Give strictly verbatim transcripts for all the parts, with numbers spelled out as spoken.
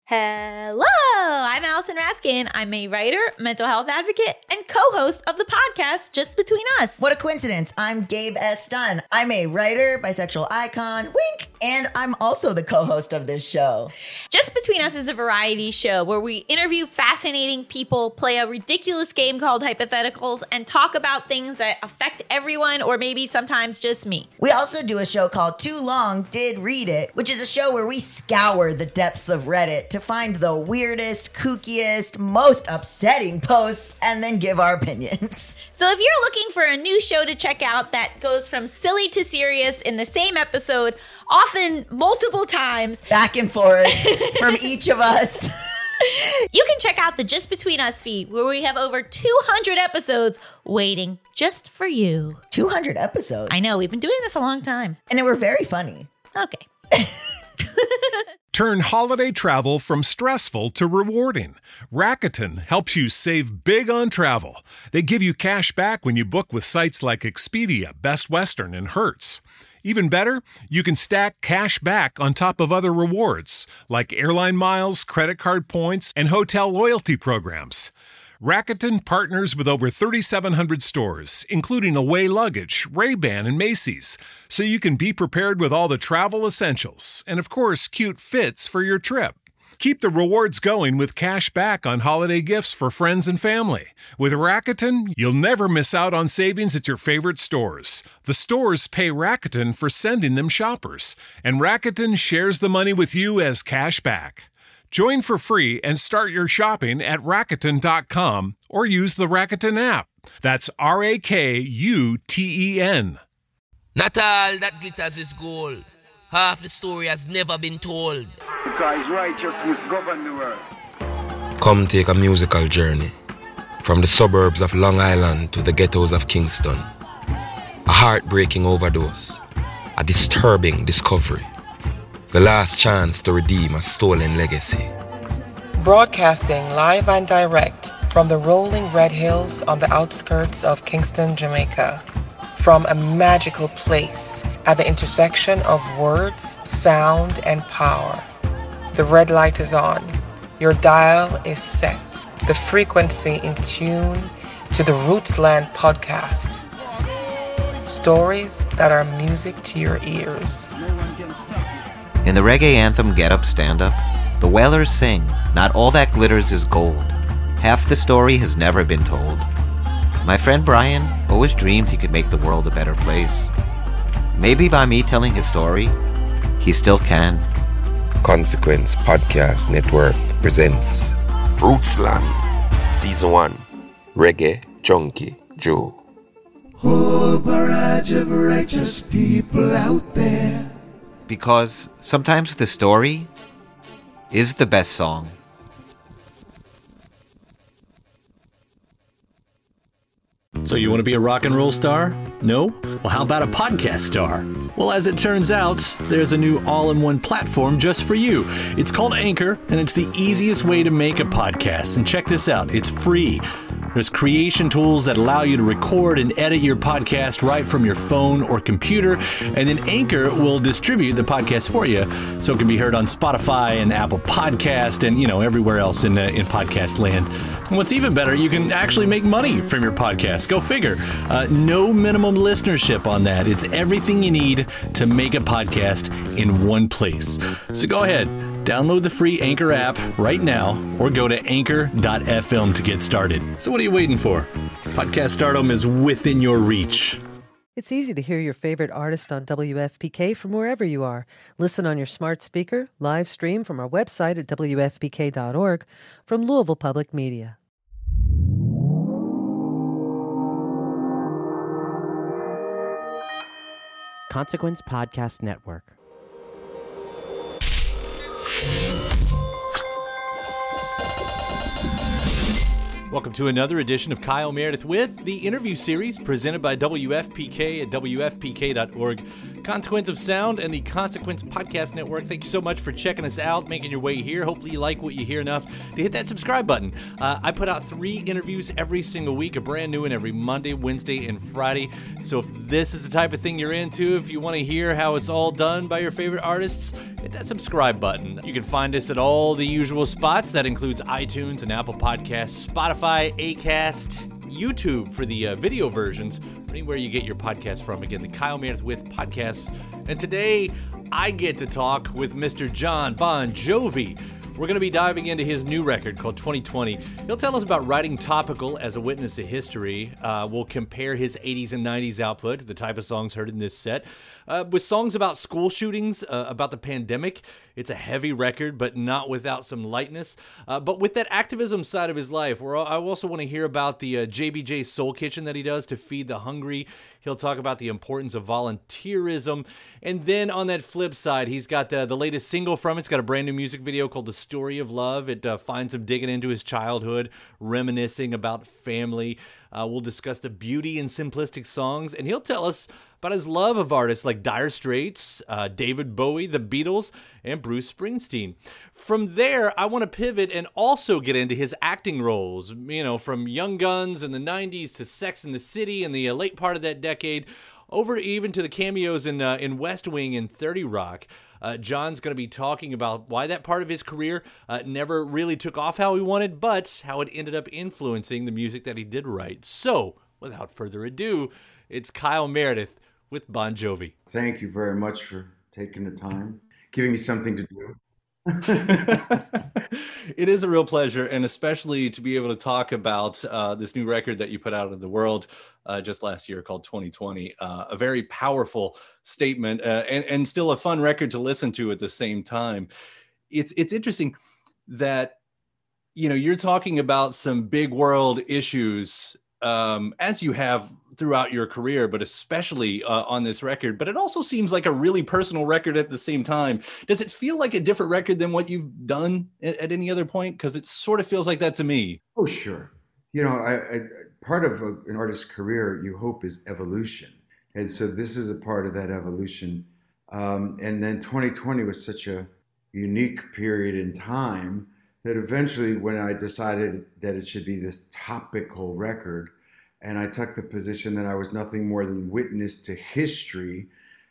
Hello, I'm Allison Raskin. I'm a writer, mental health advocate, and co-host of the podcast Just Between Us. What a coincidence. I'm Gabe S. Dunn. I'm a writer, bisexual icon, wink, and I'm also the co-host of this show. Just Between Us is a variety show where we interview fascinating people, play a ridiculous game called Hypotheticals, and talk about things that affect everyone or maybe sometimes just me. We also do a show called Too Long Did Read It, which is a show where we scour the depths of Reddit to find the weirdest, kookiest, most upsetting posts and then give our opinions. So if you're looking for a new show to check out that goes from silly to serious in the same episode, often multiple times, back and forth from each of us, you can check out the Just Between Us feed where we have over two hundred episodes waiting just for you. two hundred episodes? I know, we've been doing this a long time. And they were very funny. Okay. Turn holiday travel from stressful to rewarding. Rakuten helps you save big on travel. They give you cash back when you book with sites like Expedia, Best Western, and Hertz. Even better, you can stack cash back on top of other rewards, like airline miles, credit card points, and hotel loyalty programs. Rakuten partners with over thirty-seven hundred stores, including Away Luggage, Ray-Ban, and Macy's, so you can be prepared with all the travel essentials and, of course, cute fits for your trip. Keep the rewards going with cash back on holiday gifts for friends and family. With Rakuten, you'll never miss out on savings at your favorite stores. The stores pay Rakuten for sending them shoppers, and Rakuten shares the money with you as cash back. Join for free and start your shopping at Rakuten dot com or use the Rakuten app. That's R A K U T E N. Not all that glitters is gold. Half the story has never been told. Because righteousness governs the world. Come take a musical journey from the suburbs of Long Island to the ghettos of Kingston. A heartbreaking overdose. A disturbing discovery. The last chance to redeem a stolen legacy. Broadcasting live and direct from the rolling red hills on the outskirts of Kingston, Jamaica. From a magical place at the intersection of words, sound, and power. The red light is on. Your dial is set. The frequency in tune to the Rootsland podcast. Stories that are music to your ears. In the reggae anthem Get Up, Stand Up, the Wailers sing, "Not all that glitters is gold. Half the story has never been told." My friend Brian always dreamed he could make the world a better place. Maybe by me telling his story, he still can. Consequence Podcast Network presents Rootsland Season one, Reggae Junkie Joe. Whole barrage of righteous people out there. Because sometimes the story is the best song. So you want to be a rock and roll star? No? Well, how about a podcast star? Well, as it turns out, there's a new all-in-one platform just for you. It's called Anchor, and it's the easiest way to make a podcast. And check this out, it's free. There's creation tools that allow you to record and edit your podcast right from your phone or computer, and then Anchor will distribute the podcast for you so it can be heard on Spotify and Apple Podcast and, you know, everywhere else in, uh, in podcast land. And what's even better, you can actually make money from your podcast. Go figure. Uh, no minimum listenership on that. It's everything you need to make a podcast in one place. So go ahead. Download the free Anchor app right now or go to anchor dot f m to get started. So what are you waiting for? Podcast stardom is within your reach. It's easy to hear your favorite artist on W F P K from wherever you are. Listen on your smart speaker, live stream from our website at w f p k dot org from Louisville Public Media. Consequence Podcast Network. Welcome to another edition of Kyle Meredith with the interview series presented by W F P K at w f p k dot org. Consequence of Sound and the Consequence Podcast Network. Thank you so much for checking us out, making your way here. Hopefully you like what you hear enough to hit that subscribe button. Uh, I put out three interviews every single week, a brand new one every Monday, Wednesday, and Friday. So if this is the type of thing you're into, if you want to hear how it's all done by your favorite artists, hit that subscribe button. You can find us at all the usual spots. That includes iTunes and Apple Podcasts, Spotify, Acast, YouTube for the uh, video versions, or anywhere you get your podcast from. Again, the Kyle Meredith with podcasts. And today, I get to talk with Mister Jon Bon Jovi. We're going to be diving into his new record called twenty twenty. He'll tell us about writing topical as a witness to history. Uh, we'll compare his eighties and nineties output to the type of songs heard in this set. Uh, with songs about school shootings, uh, about the pandemic. It's a heavy record, but not without some lightness. Uh, but with that activism side of his life, where I also want to hear about the uh, J B J Soul Kitchen that he does to feed the hungry. He'll talk about the importance of volunteerism. And then on that flip side, he's got the, the latest single from it. It's got a brand new music video called The Story of Love. It uh, finds him digging into his childhood, reminiscing about family. Uh, we'll discuss the beauty in simplistic songs, and he'll tell us about his love of artists like Dire Straits, uh, David Bowie, the Beatles, and Bruce Springsteen. From there, I want to pivot and also get into his acting roles, you know, from Young Guns in the nineties to Sex and the City in the uh, late part of that decade, over even to the cameos in uh, in West Wing and thirty Rock. Uh, Jon's going to be talking about why that part of his career uh, never really took off how he wanted, but how it ended up influencing the music that he did write. So, without further ado, it's Kyle Meredith with Bon Jovi. Thank you very much for taking the time, giving me something to do. It is a real pleasure, and especially to be able to talk about uh, this new record that you put out in the world uh, just last year called twenty twenty. Uh, a very powerful statement uh, and, and still a fun record to listen to at the same time. It's, it's interesting that, you know, you're talking about some big world issues um, as you have throughout your career, but especially uh, on this record. But it also seems like a really personal record at the same time. Does it feel like a different record than what you've done at, at any other point? Because it sort of feels like that to me. Oh, sure. You know, I, I, part of a, an artist's career, you hope, is evolution. And so this is a part of that evolution. Um, and then twenty twenty was such a unique period in time that eventually when I decided that it should be this topical record, and I took the position that I was nothing more than witness to history,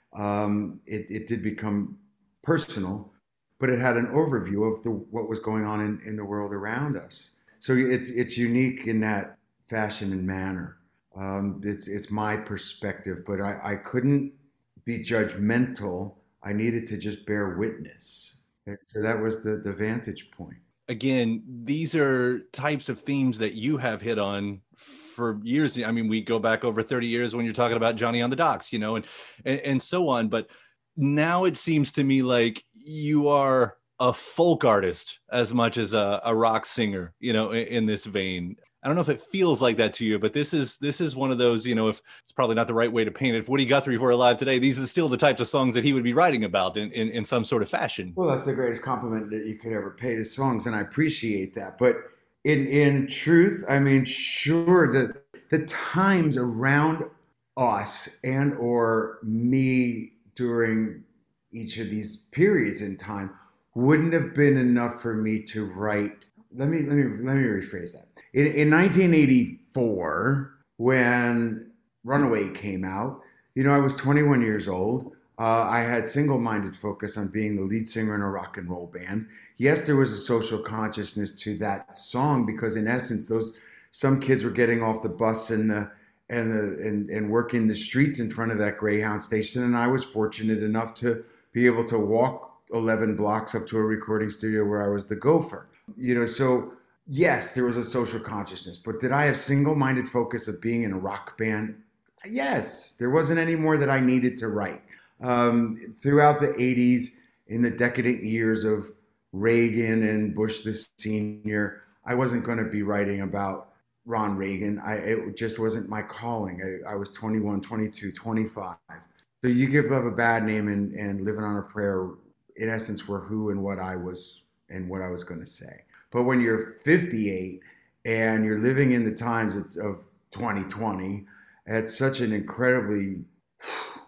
um, it, it did become personal, but it had an overview of the, what was going on in, in the world around us. So it's it's unique in that fashion and manner. Um, it's it's my perspective, but I, I couldn't be judgmental. I needed to just bear witness. And so that was the, the vantage point. Again, these are types of themes that you have hit on for years. I mean, we go back over thirty years when you're talking about Johnny on the Docks, you know, and, and, and so on. But now it seems to me like you are a folk artist as much as a, a rock singer, you know, in, in this vein. I don't know if it feels like that to you, but this is this is one of those, you know, if it's probably not the right way to paint it. If Woody Guthrie were alive today, these are still the types of songs that he would be writing about in, in, in some sort of fashion. Well, that's the greatest compliment that you could ever pay the songs, and I appreciate that. But in in truth, I mean, sure, the the times around us and or me during each of these periods in time wouldn't have been enough for me to write. Let me let me let me rephrase that. In, in nineteen eighty-four, when Runaway came out, you know, I was twenty-one years old. Uh, I had single-minded focus on being the lead singer in a rock and roll band. Yes, there was a social consciousness to that song because, in essence, those some kids were getting off the bus and the and the and, and working the streets in front of that Greyhound station, and I was fortunate enough to be able to walk eleven blocks up to a recording studio where I was the gopher. You know, so yes, there was a social consciousness, but did I have single-minded focus of being in a rock band? Yes, there wasn't any more that I needed to write. Um, throughout the eighties, in the decadent years of Reagan and Bush the senior, I wasn't going to be writing about Ron Reagan. I, it just wasn't my calling. I, I was twenty-one, twenty-two, twenty-five. So You Give Love a Bad Name and, and Living on a Prayer, in essence, were who and what I was and what I was going to say. But when you're fifty-eight and you're living in the times of twenty twenty, at such an incredibly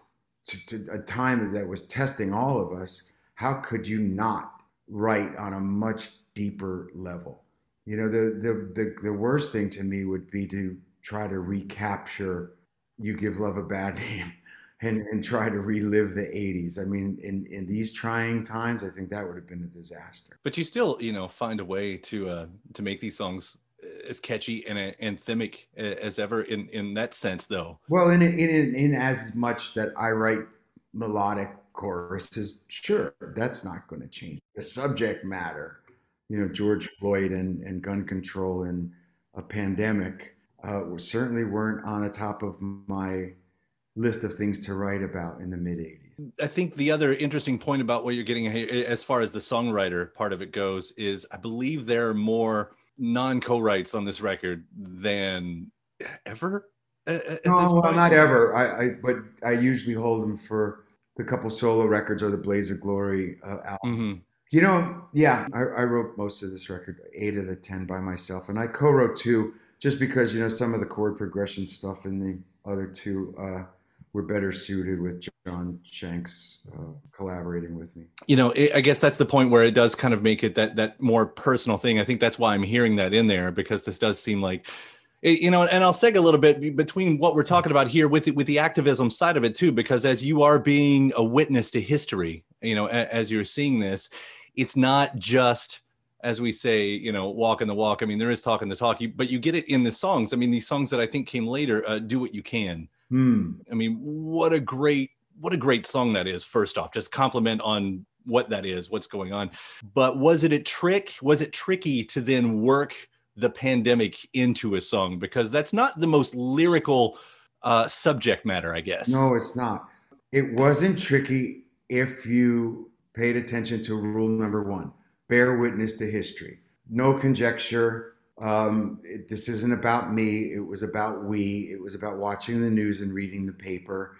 to, to a time that was testing all of us, how could you not write on a much deeper level? You know, the, the, the, the worst thing to me would be to try to recapture You Give Love a Bad Name and, and try to relive the eighties. I mean, in, in these trying times, I think that would have been a disaster. But you still, you know, find a way to uh, to make these songs as catchy and uh, anthemic as ever in, in that sense, though. Well, in, in, in as much that I write melodic choruses, sure, that's not going to change. The subject matter, you know, George Floyd and, and gun control and a pandemic uh, certainly weren't on the top of my list of things to write about in the mid eighties. I think the other interesting point about what you're getting as far as the songwriter part of it goes is I believe there are more non-co-writes on this record than ever at, at no, this well, point. Not ever. I, I but I usually hold them for the couple solo records or the Blaze of Glory uh, album. Mm-hmm. You know, yeah, I, I wrote most of this record, eight of the ten by myself, and I co-wrote two just because, you know, some of the chord progression stuff in the other two uh, were better suited with John Shanks uh, collaborating with me. You know, it, I guess that's the point where it does kind of make it that that more personal thing. I think that's why I'm hearing that in there, because this does seem like, you know, and I'll seg a little bit between what we're talking about here with the, with the activism side of it too, because as you are being a witness to history, you know, as you're seeing this, it's not just, as we say, you know, walking the walk. I mean, there is talking the talk, but you get it in the songs. I mean, these songs that I think came later, uh, Do What You Can. Hmm. I mean, what a great, what a great song that is. First off, just compliment on what that is, what's going on. But was it a trick? Was it tricky to then work the pandemic into a song? Because that's not the most lyrical uh, subject matter, I guess. No, it's not. It wasn't tricky if you paid attention to rule number one, bear witness to history. No conjecture. Um, it, this isn't about me. It was about we. It was about watching the news and reading the paper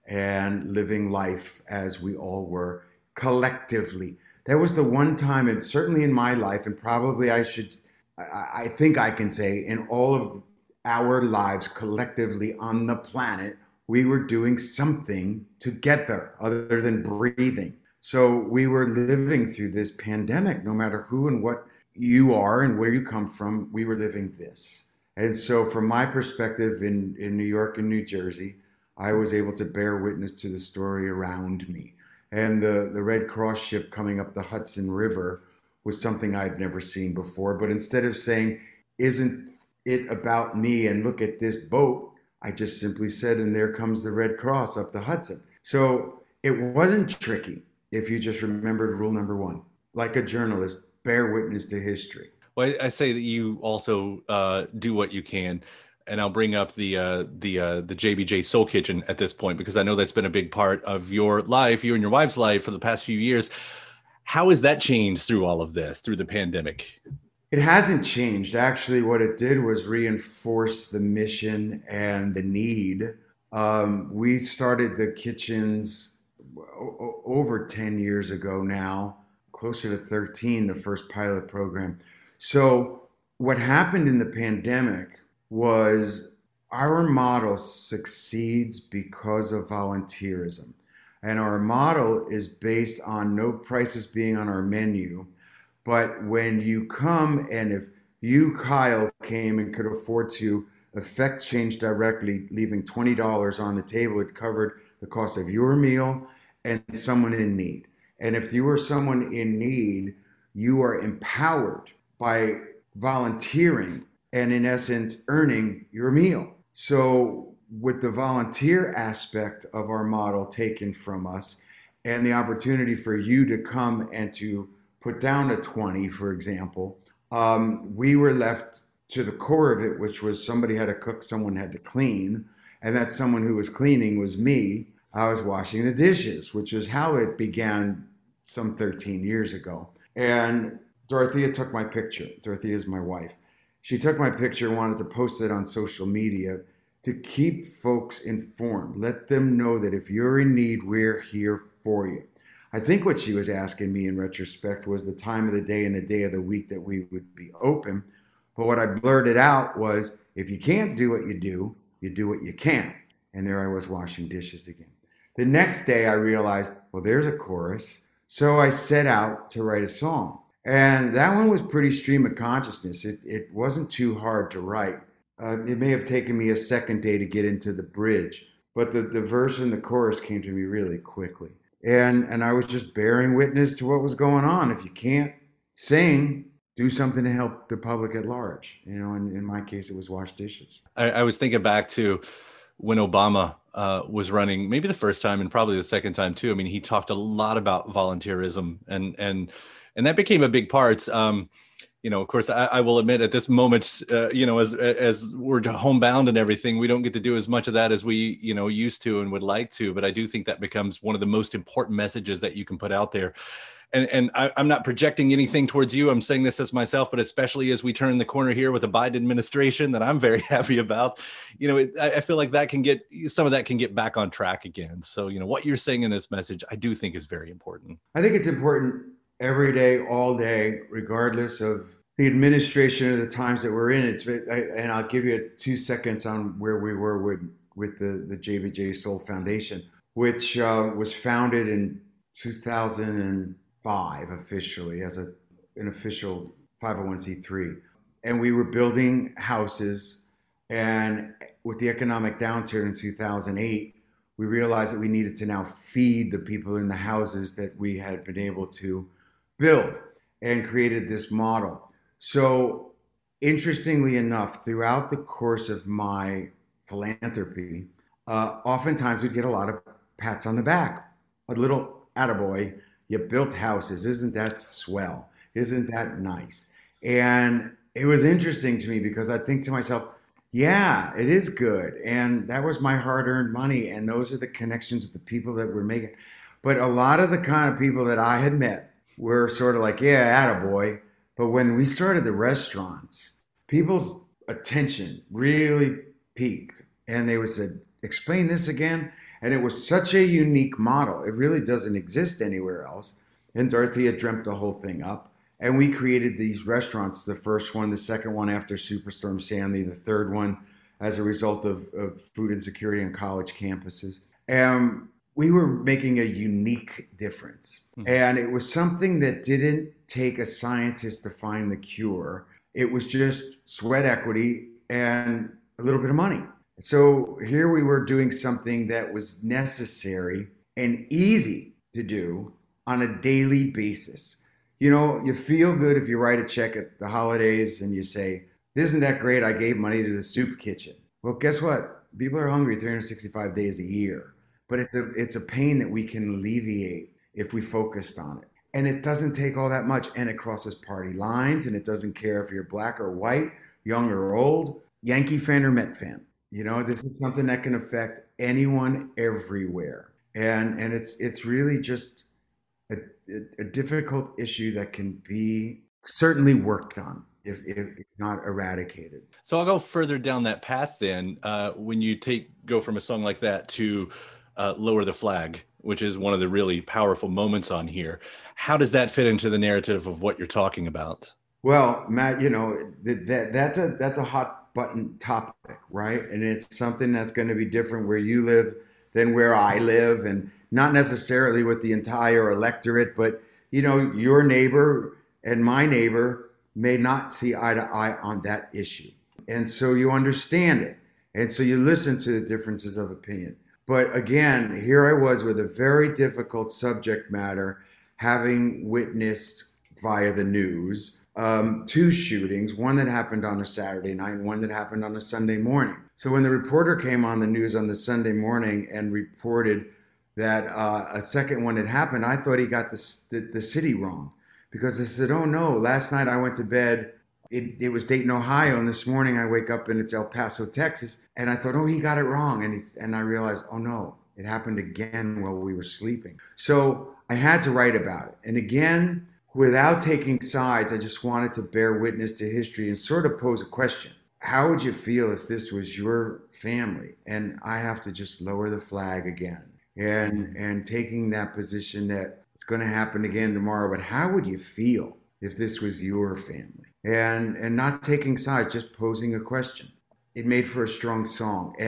and living life as we all were collectively. That was the one time, and certainly in my life, and probably I should, I, I think I can say in all of our lives collectively on the planet, we were doing something together other than breathing. So we were living through this pandemic, no matter who and what you are and where you come from, we were living this. And so from my perspective in, in New York and New Jersey, I was able to bear witness to the story around me. And the, the Red Cross ship coming up the Hudson River was something I'd never seen before. But instead of saying, isn't it about me and look at this boat, I just simply said, and there comes the Red Cross up the Hudson. So it wasn't tricky if you just remembered rule number one. Like a journalist, bear witness to history. Well, I say that you also uh, do what you can, and I'll bring up the uh, the uh, the J B J Soul Kitchen at this point, because I know that's been a big part of your life, you and your wife's life for the past few years. How has that changed through all of this, through the pandemic? It hasn't changed. Actually, what it did was reinforce the mission and the need. Um, we started the kitchens o- over ten years ago now, closer to thirteen, the first pilot program. So what happened in the pandemic was our model succeeds because of volunteerism. And our model is based on no prices being on our menu. But when you come, and if you, Kyle, came and could afford to affect change directly, leaving twenty dollars on the table, it covered the cost of your meal and someone in need. And if you were someone in need, you are empowered by volunteering and, in essence, earning your meal. So with the volunteer aspect of our model taken from us and the opportunity for you to come and to put down a twenty, for example, um, we were left to the core of it, which was somebody had to cook, someone had to clean, and that someone who was cleaning was me. I was washing the dishes, which is how it began some thirteen years ago. And Dorothea took my picture. Dorothea is my wife. She took my picture and wanted to post it on social media to keep folks informed. Let them know that if you're in need, we're here for you. I think what she was asking me in retrospect was the time of the day and the day of the week that we would be open. But what I blurted out was, if you can't do what you do, you do what you can. And there I was washing dishes again. The next day I realized, well, there's a chorus. So I set out to write a song. And that one was pretty stream of consciousness. It, it wasn't too hard to write. Uh, it may have taken me a second day to get into the bridge, but the, the verse and the chorus came to me really quickly. And, and I was just bearing witness to what was going on. If you can't sing, do something to help the public at large. You know, and in my case, it was wash dishes. I, I was thinking back to when Obama uh, was running, maybe the first time and probably the second time too. I mean, he talked a lot about volunteerism, and and and that became a big part. Um, you know, of course, I, I will admit at this moment, uh, you know, as as we're homebound and everything, we don't get to do as much of that as we, you know, used to and would like to. But I do think that becomes one of the most important messages that you can put out there. And, and I, I'm not projecting anything towards you. I'm saying this as myself, but especially as we turn the corner here with the Biden administration that I'm very happy about, you know, it, I, I feel like that can get, some of that can get back on track again. So, you know, what you're saying in this message, I do think is very important. I think it's important every day, all day, regardless of the administration or the times that we're in. It's I, and I'll give you two seconds on where we were with, with the, the J B J Soul Foundation, which uh, was founded in two thousand five officially as a an official five oh one c three. And we were building houses, and with the economic downturn in two thousand eight, we realized that we needed to now feed the people in the houses that we had been able to build, and created this model. So interestingly enough, throughout the course of my philanthropy, uh, oftentimes we'd get a lot of pats on the back, a little attaboy. You built houses. Isn't that swell? Isn't that nice? And it was interesting to me because I think to myself, yeah, it is good. And that was my hard-earned money. And those are the connections with the people that we're making. But a lot of the kind of people that I had met were sort of like, yeah, attaboy. But when we started the restaurants, people's attention really peaked. And they would say, explain this again. And it was such a unique model. It really doesn't exist anywhere else. And Dorothea dreamt the whole thing up. And we created these restaurants, the first one, the second one after Superstorm Sandy, the third one as a result of, of food insecurity on college campuses. And we were making a unique difference. Mm-hmm. And it was something that didn't take a scientist to find the cure. It was just sweat equity and a little bit of money. So here we were doing something that was necessary and easy to do on a daily basis. You know, you feel good if you write a check at the holidays and you say, isn't that great? I gave money to the soup kitchen. Well, guess what? People are hungry three hundred sixty-five days a year. But it's a it's a pain that we can alleviate if we focused on it. And it doesn't take all that much, and it crosses party lines, and it doesn't care if you're black or white, young or old, Yankee fan or Met fan. You know, this is something that can affect anyone everywhere. And and it's it's really just a, a, a difficult issue that can be certainly worked on, if, if not eradicated. So I'll go further down that path then. Uh, when you take go from a song like that to uh, Lower the Flag, which is one of the really powerful moments on here, how does that fit into the narrative of what you're talking about? Well, Matt, you know, that, that that's a that's a hot button topic, right? And it's something that's going to be different where you live than where I live, and not necessarily with the entire electorate, but you know, your neighbor and my neighbor may not see eye to eye on that issue. And so you understand it. And so you listen to the differences of opinion. But again, here I was with a very difficult subject matter, having witnessed via the news Um, two shootings, one that happened on a Saturday night and one that happened on a Sunday morning. So when the reporter came on the news on the Sunday morning and reported that uh, a second one had happened, I thought he got the, the, the city wrong, because I said, oh no, last night I went to bed, it, it was Dayton, Ohio, and this morning I wake up and it's El Paso, Texas, and I thought, oh, he got it wrong. And, he, and I realized, oh no, it happened again while we were sleeping. So I had to write about it. And again, without taking sides, I just wanted to bear witness to history and sort of pose a question. How would you feel if this was your family? And I have to just lower the flag again. And and taking that position that it's going to happen again tomorrow, but how would you feel if this was your family? And and not taking sides, just posing a question. It made for a strong song. And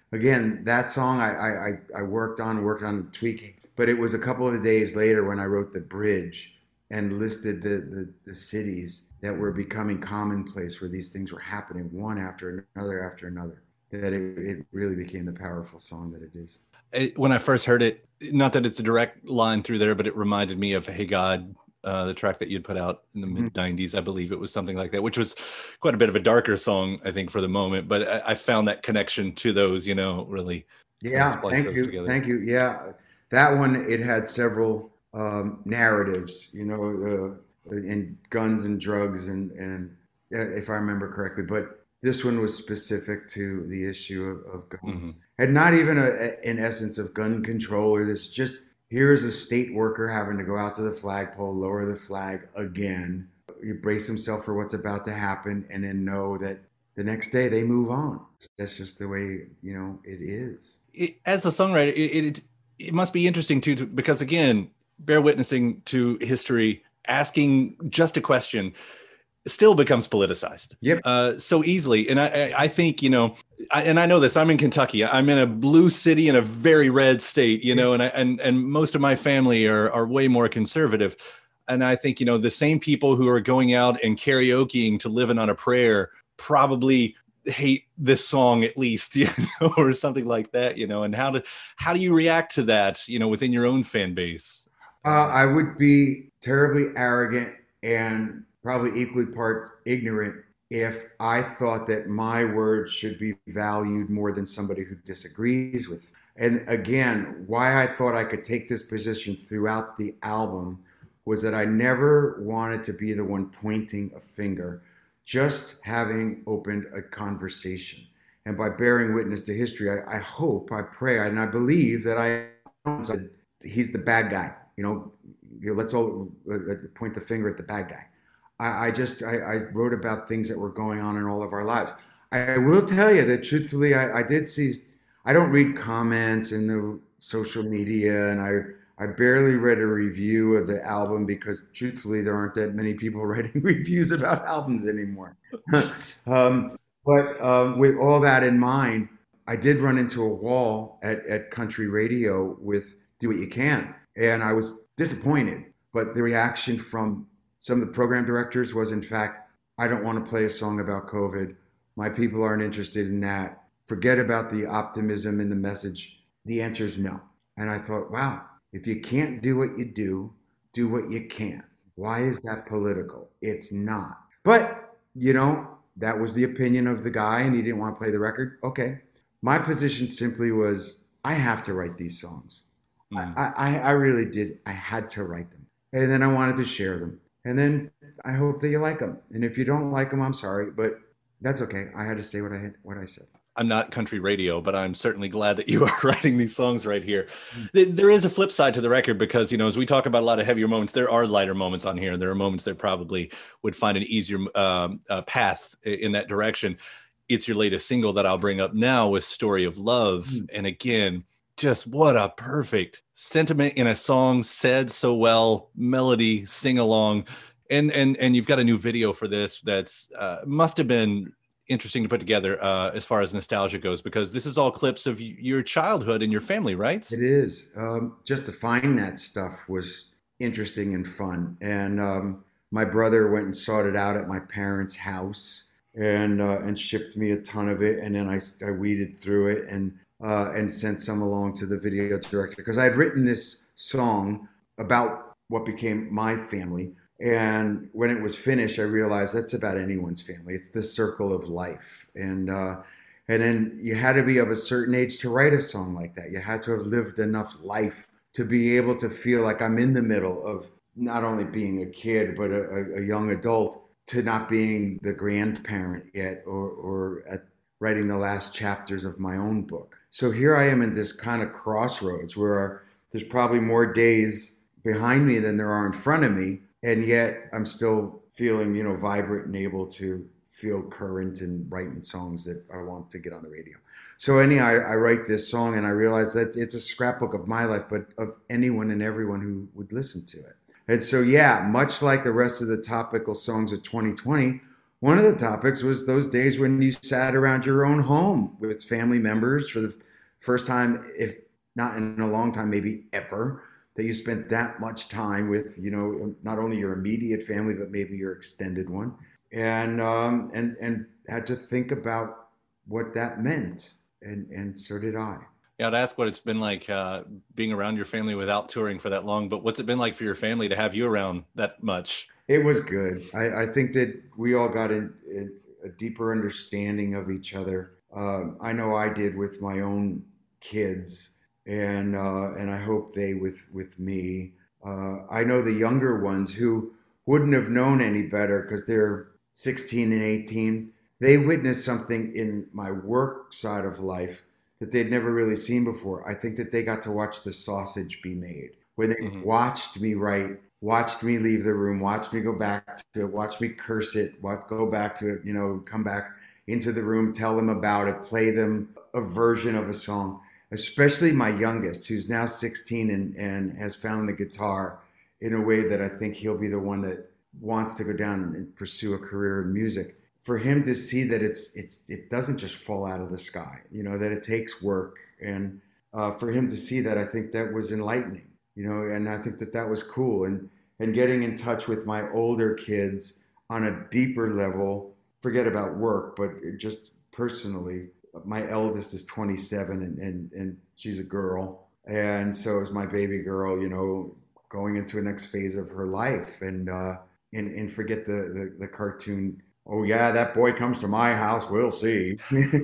again, that song I, I, I worked on, worked on tweaking. But it was a couple of days later when I wrote the bridge and listed the, the, the cities that were becoming commonplace where these things were happening one after another after another, that it, it really became the powerful song that it is. It, when I first heard it, not that it's a direct line through there, but it reminded me of Hey God, uh, the track that you'd put out in the mm-hmm. mid nineties. I believe it was something like that, which was quite a bit of a darker song, I think, for the moment. But I, I found that connection to those, you know, really. Yeah, thank you. Together. Thank you. Yeah, that one, it had several um, narratives, you know, uh, and guns and drugs and, and if I remember correctly. But this one was specific to the issue of, of guns. Mm-hmm. And not even a, a, an essence of gun control or this, just here's a state worker having to go out to the flagpole, lower the flag again. You brace himself for what's about to happen and then know that the next day they move on. That's just the way, you know, it is. It, as a songwriter, it, it it must be interesting too, to, because again, bear witnessing to history, asking just a question still becomes politicized. Yep. Uh, so easily. And I, I think, you know, I, and I know this, I'm in Kentucky, I'm in a blue city in a very red state, you know, and I, and, and most of my family are, are way more conservative. And I think, you know, the same people who are going out and karaokeing to Living on a Prayer probably hate this song at least, you know, or something like that, you know, and how do, how do you react to that, you know, within your own fan base? Uh, I would be terribly arrogant and probably equally parts ignorant if I thought that my words should be valued more than somebody who disagrees with. And again, why I thought I could take this position throughout the album was that I never wanted to be the one pointing a finger, just having opened a conversation. And by bearing witness to history, I, I hope, I pray, and I believe that I said he's the bad guy. You know, you know let's all uh, point the finger at the bad guy. I, I just, I, I wrote about things that were going on in all of our lives. I will tell you that truthfully, I, I did see, I don't read comments in the social media, and I I barely read a review of the album because truthfully, there aren't that many people writing reviews about albums anymore. um, but um, with all that in mind, I did run into a wall at, at country radio with Do What You Can. And I was disappointed, but the reaction from some of the program directors was, in fact, I don't want to play a song about COVID. My people aren't interested in that. Forget about the optimism in the message. The answer is no. And I thought, wow, if you can't do what you do, do what you can. Why is that political? It's not. But, you know, that was the opinion of the guy and he didn't want to play the record. Okay. My position simply was, I have to write these songs. Mm. I, I, I really did. I had to write them. And then I wanted to share them. And then I hope that you like them. And if you don't like them, I'm sorry, but that's okay. I had to say what I had, what I said. I'm not country radio, but I'm certainly glad that you are writing these songs right here. There is a flip side to the record because, you know, as we talk about a lot of heavier moments, there are lighter moments on here. There are moments that probably would find an easier um, uh, path in that direction. It's your latest single that I'll bring up now with Story of Love. Mm. And again, just what a perfect sentiment in a song, said so well, melody, sing along. And, and, and you've got a new video for this that's uh, must have been interesting to put together uh, as far as nostalgia goes, because this is all clips of your childhood and your family, right? It is. Um, just to find that stuff was interesting and fun. And um, my brother went and sought it out at my parents' house and uh, and shipped me a ton of it. And then I, I weeded through it and uh, and sent some along to the video director because I had written this song about what became my family. And when it was finished, I realized that's about anyone's family. It's the circle of life. And uh, and then you had to be of a certain age to write a song like that. You had to have lived enough life to be able to feel like I'm in the middle of not only being a kid, but a, a young adult, to not being the grandparent yet or, or at writing the last chapters of my own book. So here I am in this kind of crossroads where there's probably more days behind me than there are in front of me. And yet I'm still feeling, you know, vibrant and able to feel current and writing songs that I want to get on the radio. So anyhow, I, I write this song and I realize that it's a scrapbook of my life, but of anyone and everyone who would listen to it. And so, yeah, much like the rest of the topical songs of twenty twenty, one of the topics was those days when you sat around your own home with family members for the first time, if not in a long time, maybe ever, that you spent that much time with, you know, not only your immediate family, but maybe your extended one, and um, and and had to think about what that meant, and and so did I. Yeah, I'd ask what it's been like uh, being around your family without touring for that long, but what's it been like for your family to have you around that much? It was good. I, I think that we all got a, a, a deeper understanding of each other. Um, I know I did with my own kids, and uh, and I hope they with with me. Uh, I know the younger ones who wouldn't have known any better because they're sixteen and eighteen. They witnessed something in my work side of life that they'd never really seen before. I think that they got to watch the sausage be made, where they mm-hmm. watched me write, watched me leave the room, watched me go back to it, watched me curse it, what go back to it, you know, come back into the room, tell them about it, play them a version of a song. Especially my youngest, who's now sixteen and, and has found the guitar in a way that I think he'll be the one that wants to go down and pursue a career in music. For him to see that it's it's it doesn't just fall out of the sky, you know, that it takes work, and uh, for him to see that, I think that was enlightening, you know, and I think that that was cool, and and getting in touch with my older kids on a deeper level. Forget about work, but just personally. My eldest is twenty-seven, and and and she's a girl, and so is my baby girl, you know, going into a next phase of her life, and uh, and and forget the the, the cartoon. Oh yeah, that boy comes to my house, we'll see.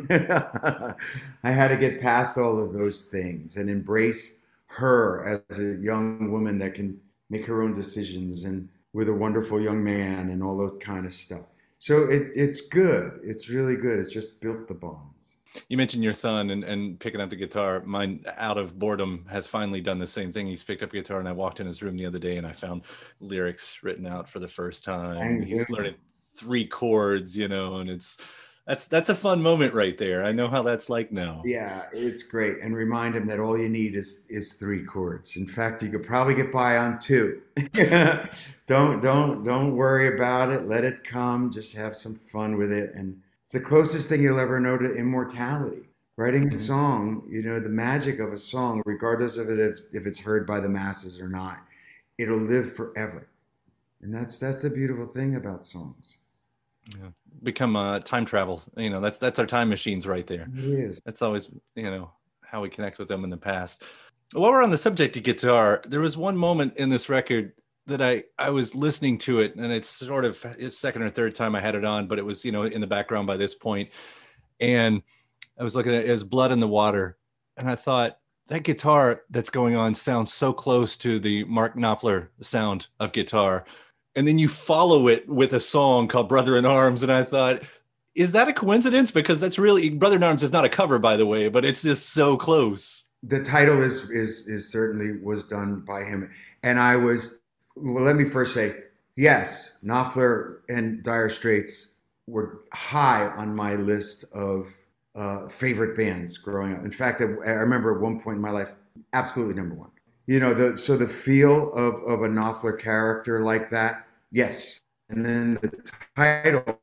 I had to get past all of those things and embrace her as a young woman that can make her own decisions, and with a wonderful young man and all that kind of stuff. So it, it's good. It's really good. It's just built the bonds. You mentioned your son and, and picking up the guitar. Mine, out of boredom, has finally done the same thing. He's picked up a guitar, and I walked in his room the other day and I found lyrics written out for the first time. Thank He's you. learning three chords, you know, and it's that's that's a fun moment right there. I know how that's like now. Yeah, it's great. And remind him that all you need is is three chords. In fact, you could probably get by on two. don't don't don't worry about it. Let it come. Just have some fun with it. And it's the closest thing you'll ever know to immortality. Writing a song, you know, the magic of a song, regardless of it if, if it's heard by the masses or not, it'll live forever. And that's that's the beautiful thing about songs. Yeah. Become uh, time travel. You know, that's that's our time machines right there. It is. That's always, you know, how we connect with them in the past. While we're on the subject of guitar, there was one moment in this record that I, I was listening to it, and it's sort of it's second or third time I had it on, but it was, you know, in the background by this point. And I was looking at it, it was Blood in the Water. And I thought, that guitar that's going on sounds so close to the Mark Knopfler sound of guitar. And then you follow it with a song called Brother in Arms. And I thought, is that a coincidence? Because that's really, Brother in Arms is not a cover, by the way, but it's just so close. The title is is is certainly was done by him. And I was, well, let me first say, yes, Knopfler and Dire Straits were high on my list of uh, favorite bands growing up. In fact, I, I remember at one point in my life, absolutely number one. You know, the so the feel of, of a Knopfler character like that, yes. And then the title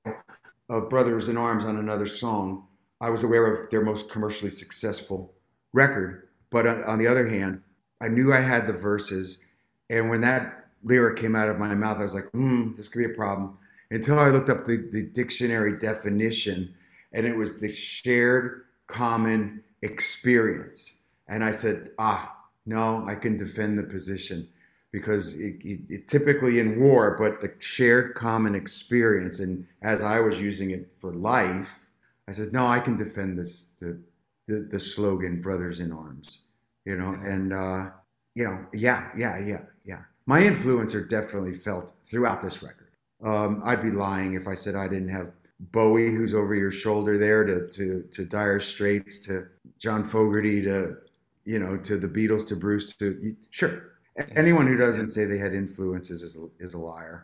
of Brothers in Arms on another song, I was aware of their most commercially successful record. But on, on the other hand, I knew I had the verses. And when that lyric came out of my mouth, I was like, hmm, this could be a problem. Until I looked up the, the dictionary definition, and it was the shared common experience. And I said, ah, no, I can defend the position, because it, it, it typically in war, but the shared common experience, and as I was using it for life, I said, no, I can defend this, the, the, the slogan, Brothers in Arms, you know, and, uh, you know, yeah, yeah, yeah, yeah. My influence are definitely felt throughout this record. Um, I'd be lying if I said I didn't have Bowie, who's over your shoulder there, to, to, to Dire Straits, to John Fogerty, to, you know, to the Beatles, to Bruce, to sure. Anyone who doesn't say they had influences is a, is a liar.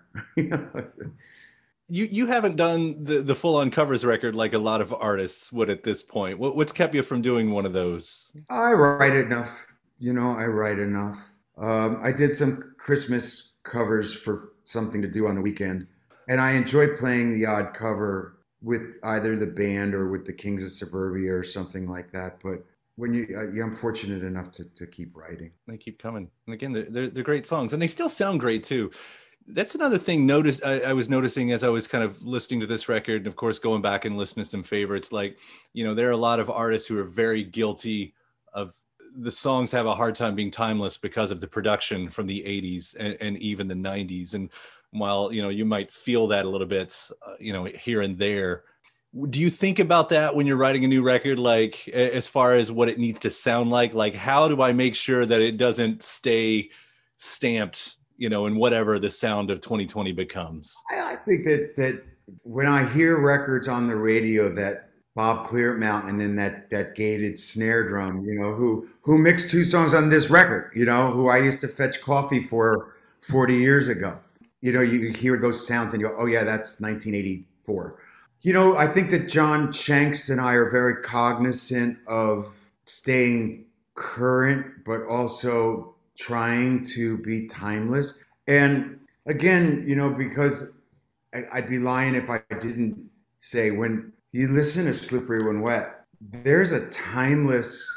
You you haven't done the, the full on covers record like a lot of artists would at this point. What, what's kept you from doing one of those? I write enough. You know, I write enough. Um, I did some Christmas covers for something to do on the weekend. and I enjoy playing the odd cover with either the band or with the Kings of Suburbia or something like that. But when you, uh, yeah, I'm fortunate enough to, to keep writing. They keep coming. And again, they're, they're, they're great songs, and they still sound great too. That's another thing notice I, I was noticing as I was kind of listening to this record, and of course, going back and listening to some favorites. Like, you know, there are a lot of artists who are very guilty of the songs have a hard time being timeless because of the production from the eighties and, and even the nineties. And while, you know, you might feel that a little bit, uh, you know, here and there, do you think about that when you're writing a new record, like as far as what it needs to sound like? Like, how do I make sure that it doesn't stay stamped, you know, in whatever the sound of twenty twenty becomes? I think that that when I hear records on the radio that Bob Clearmountain and that that gated snare drum, you know, who who mixed two songs on this record, you know, who I used to fetch coffee for forty years ago. You know, you hear those sounds and you go, oh yeah, that's nineteen eighty-four. You know, I think that John Shanks and I are very cognizant of staying current, but also trying to be timeless. And again, you know, because I, I'd be lying if I didn't say, when you listen to Slippery When Wet, there's a timeless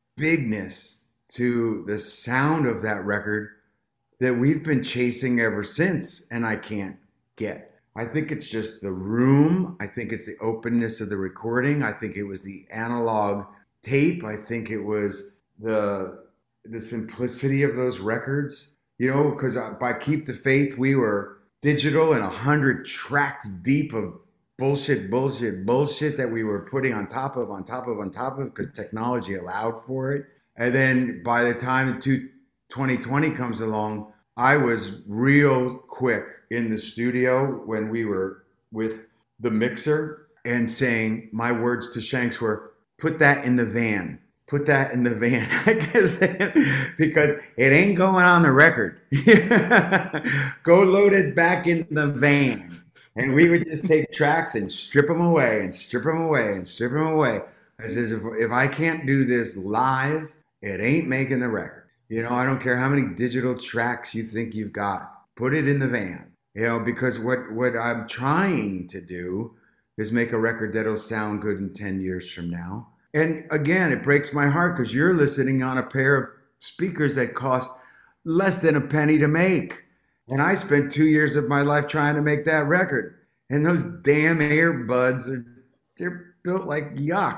bigness to the sound of that record that we've been chasing ever since, and I can't get. I think it's just the room. I think it's the openness of the recording. I think it was the analog tape. I think it was the the simplicity of those records. You know, because by Keep the Faith, we were digital and a hundred tracks deep of bullshit, bullshit, bullshit that we were putting on top of, on top of, on top of, because technology allowed for it. And then by the time twenty twenty comes along, I was real quick in the studio when we were with the mixer and saying, my words to Shanks were, put that in the van. Put that in the van, I guess, because it ain't going on the record. Go load it back in the van. And we would just take tracks and strip them away and strip them away and strip them away. I says, if, if I can't do this live, it ain't making the record. You know, I don't care how many digital tracks you think you've got. Put it in the van. You know, because what, what I'm trying to do is make a record that'll sound good in ten years from now. And again, it breaks my heart because you're listening on a pair of speakers that cost less than a penny to make. And I spent two years of my life trying to make that record. And those damn earbuds, are they're built like yuck.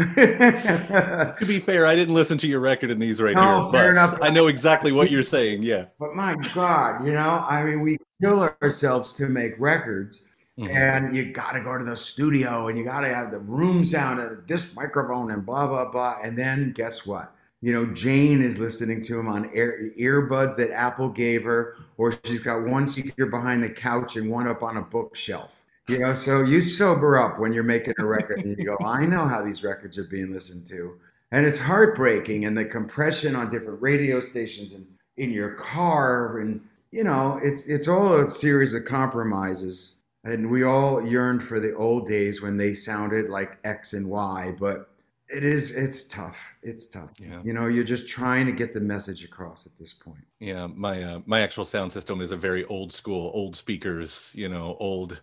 To be fair, I didn't listen to your record in these right no, here. Fair but enough. I know exactly what you're saying, yeah. But my God, you know, I mean, we kill ourselves to make records. Mm-hmm. And you got to go to the studio and you got to have the room sound and this microphone and blah, blah, blah. And then guess what? You know, Jane is listening to him on ear, earbuds that Apple gave her, or she's got one speaker behind the couch and one up on a bookshelf. You know, so you sober up when you're making a record and you go, I know how these records are being listened to. And it's heartbreaking, and the compression on different radio stations and in your car. And, you know, it's it's all a series of compromises. And we all yearned for the old days when they sounded like X and Y, but it is, it's tough. It's tough. Yeah. You know, you're just trying to get the message across at this point. Yeah. My, uh, my actual sound system is a very old school, old speakers, you know, old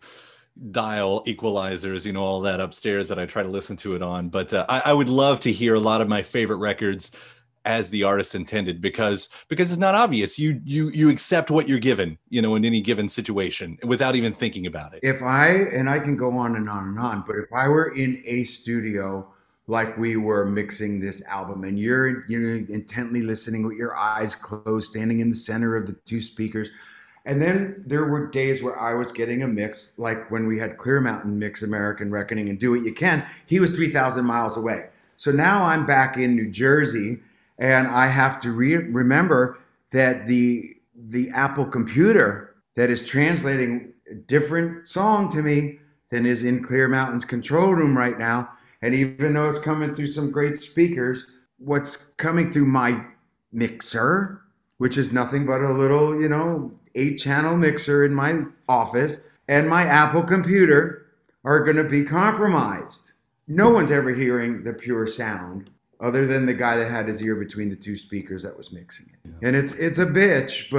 dial equalizers, you know, all that upstairs that I try to listen to it on. But uh, I, I would love to hear a lot of my favorite records as the artist intended, because because it's not obvious. You you you accept what you're given, you know, in any given situation without even thinking about it. If I, and I can go on and on and on, but if I were in a studio like we were mixing this album and you're you're intently listening with your eyes closed, standing in the center of the two speakers, and then there were days where I was getting a mix, like when we had Clearmountain mix American Reckoning and Do What You Can, he was three thousand miles away. So now I'm back in New Jersey, and I have to re- remember that the the Apple computer that is translating a different song to me than is in Clearmountain's control room right now. And even though it's coming through some great speakers, what's coming through my mixer, which is nothing but a little, you know, eight-channel mixer in my office, and my Apple computer are going to be compromised. No one's ever hearing the pure sound other than the guy that had his ear between the two speakers that was mixing it. Yeah. And it's it's a bitch, but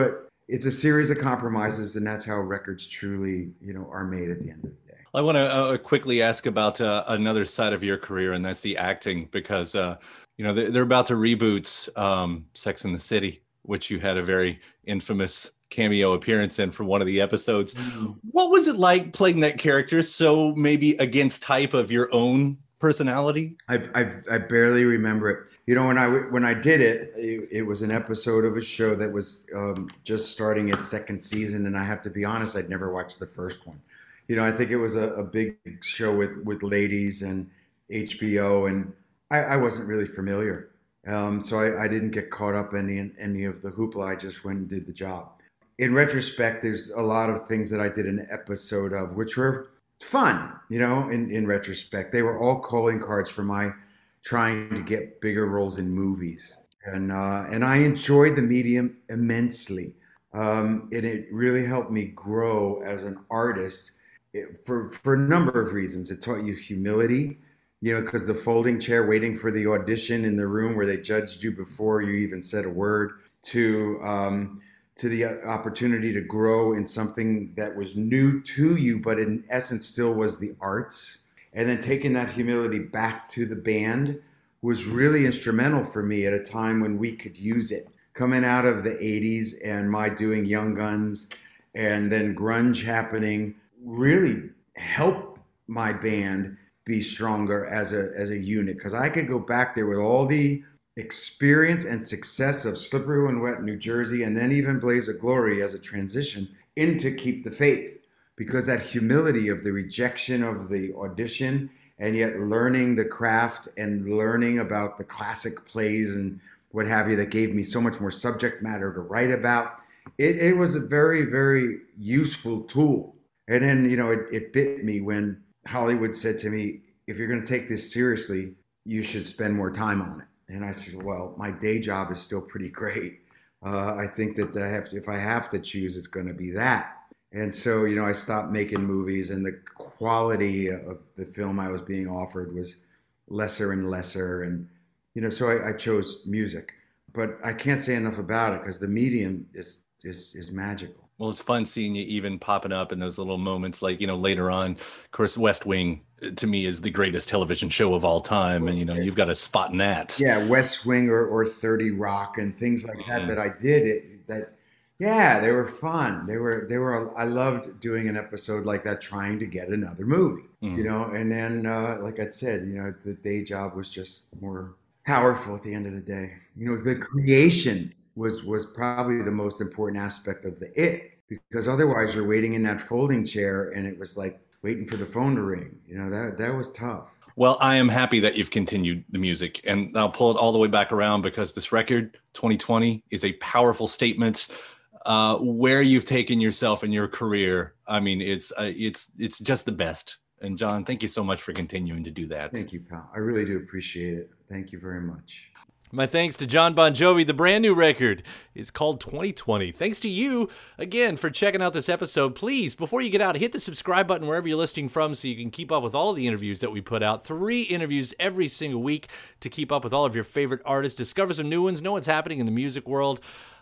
it's a series of compromises, and that's how records truly, you know, are made at the end of the day. I want to uh, quickly ask about uh, another side of your career, and that's the acting, because, uh, you know, they're, they're about to reboot um, Sex and the City, which you had a very infamous cameo appearance in for one of the episodes. Mm-hmm. What was it like playing that character so maybe against type of your own personality? I, I I barely remember it. You know, when I when I did it, it, it was an episode of a show that was um, just starting its second season, and I have to be honest, I'd never watched the first one. You know, I think it was a, a big show with with ladies and H B O, and I, I wasn't really familiar, um, so I, I didn't get caught up in any any of the hoopla. I just went and did the job. In retrospect, there's a lot of things that I did an episode of which were fun, you know, in, in retrospect. They were all calling cards for my trying to get bigger roles in movies. And uh, and I enjoyed the medium immensely. Um, and it really helped me grow as an artist it, for, for a number of reasons. It taught you humility, you know, because the folding chair waiting for the audition in the room where they judged you before you even said a word, to... Um, to the opportunity to grow in something that was new to you, but in essence still was the arts. And then taking that humility back to the band was really instrumental for me at a time when we could use it. Coming out of the eighties and my doing Young Guns and then grunge happening really helped my band be stronger as a as a unit, because I could go back there with all the experience and success of Slippery When Wet, New Jersey, and then even Blaze of Glory as a transition into Keep the Faith, because that humility of the rejection of the audition and yet learning the craft and learning about the classic plays and what have you that gave me so much more subject matter to write about. It, it was a very, very useful tool. And then, you know, it, it bit me when Hollywood said to me, if you're going to take this seriously, you should spend more time on it. And I said, well, my day job is still pretty great. Uh, I think that I have to, if I have to choose, it's going to be that. And so, you know, I stopped making movies, and the quality of the film I was being offered was lesser and lesser. And, you know, so I, I chose music. But I can't say enough about it because the medium is, is, is magical. Well, it's fun seeing you even popping up in those little moments, like, you know, later on. Of course, West Wing, to me, is the greatest television show of all time. And, you know, you've got a spot in that. Yeah, West Wing or, or thirty Rock and things like that, mm-hmm. that I did. It, that, yeah, they were fun. They were, they were, I loved doing an episode like that, trying to get another movie, mm-hmm. you know. And then, uh, like I said, you know, the day job was just more powerful at the end of the day. You know, the creation was was probably the most important aspect of the it, because otherwise you're waiting in that folding chair and it was like waiting for the phone to ring. You know, that that was tough. Well, I am happy that you've continued the music, and I'll pull it all the way back around because this record, twenty twenty, is a powerful statement. Uh, where you've taken yourself in your career, I mean, it's uh, it's it's just the best. And John, thank you so much for continuing to do that. Thank you, pal. I really do appreciate it. Thank you very much. My thanks to John Bon Jovi. The brand new record is called twenty twenty. Thanks to you, again, for checking out this episode. Please, before you get out, hit the subscribe button wherever you're listening from so you can keep up with all of the interviews that we put out. Three interviews every single week to keep up with all of your favorite artists. Discover some new ones, know what's happening in the music world.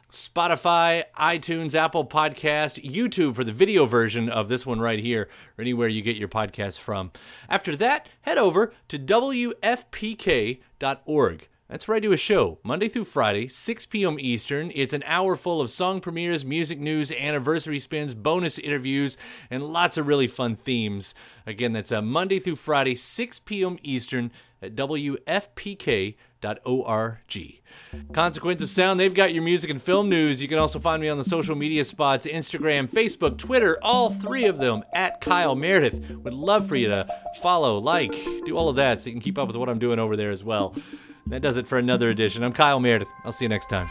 Spotify, iTunes, Apple Podcast, YouTube for the video version of this one right here, or anywhere you get your podcasts from. After that, head over to W F P K dot org. That's where I do a show, Monday through Friday, six p.m. Eastern. It's an hour full of song premieres, music news, anniversary spins, bonus interviews, and lots of really fun themes. Again, that's a Monday through Friday, six p.m. Eastern at W F P K dot org. Consequence of Sound, they've got your music and film news. You can also find me on the social media spots, Instagram, Facebook, Twitter, all three of them, at Kyle Meredith. Would love for you to follow, like, do all of that so you can keep up with what I'm doing over there as well. That does it for another edition. I'm Kyle Meredith. I'll see you next time.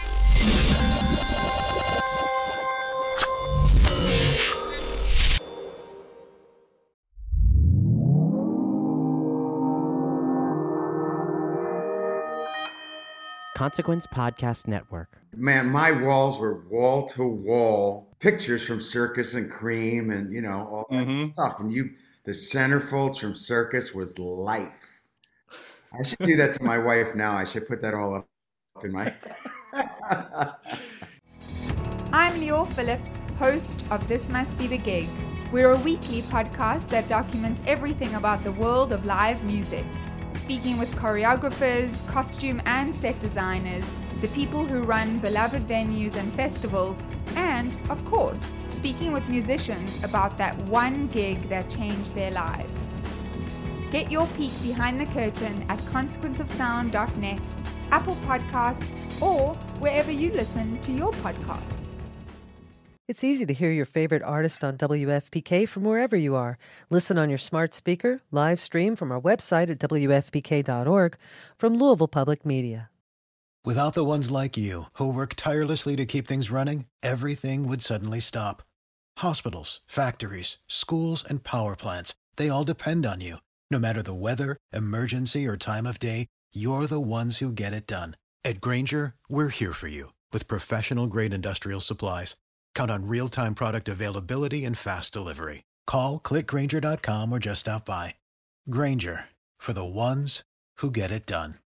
Consequence Podcast Network. Man, my walls were wall-to-wall pictures from Circus and Cream and, you know, all that mm-hmm. stuff. And you, the centerfolds from Circus was life. I should do that to my wife now. I should put that all up in my... I'm Lior Phillips, host of This Must Be the Gig. We're a weekly podcast that documents everything about the world of live music, speaking with choreographers, costume and set designers, the people who run beloved venues and festivals, and, of course, speaking with musicians about that one gig that changed their lives. Get your peek behind the curtain at consequence of sound dot net, Apple Podcasts, or wherever you listen to your podcasts. It's easy to hear your favorite artist on W F P K from wherever you are. Listen on your smart speaker, live stream from our website at W F P K dot org, from Louisville Public Media. Without the ones like you, who work tirelessly to keep things running, everything would suddenly stop. Hospitals, factories, schools, and power plants, they all depend on you. No matter the weather, emergency, or time of day, you're the ones who get it done. At Grainger, we're here for you with professional-grade industrial supplies. Count on real-time product availability and fast delivery. Call, click Grainger dot com, or just stop by. Grainger, for the ones who get it done.